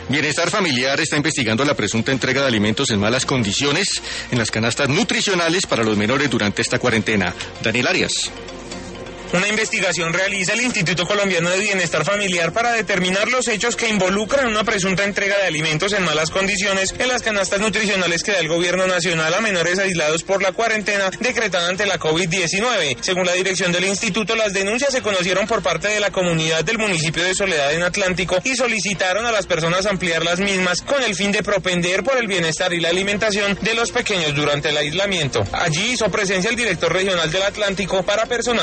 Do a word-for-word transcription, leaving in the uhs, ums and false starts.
Bienestar Familiar está investigando la presunta entrega de alimentos en malas condiciones en las canastas nutricionales para los menores durante esta cuarentena. Daniel Arias. Una investigación realiza el Instituto Colombiano de Bienestar Familiar para determinar los hechos que involucran una presunta entrega de alimentos en malas condiciones en las canastas nutricionales que da el gobierno nacional a menores aislados por la cuarentena decretada ante la COVID diecinueve. Según la dirección del instituto, las denuncias se conocieron por parte de la comunidad del municipio de Soledad en Atlántico y solicitaron a las personas ampliar las mismas con el fin de propender por el bienestar y la alimentación de los pequeños durante el aislamiento. Allí hizo presencia el director regional del Atlántico para personal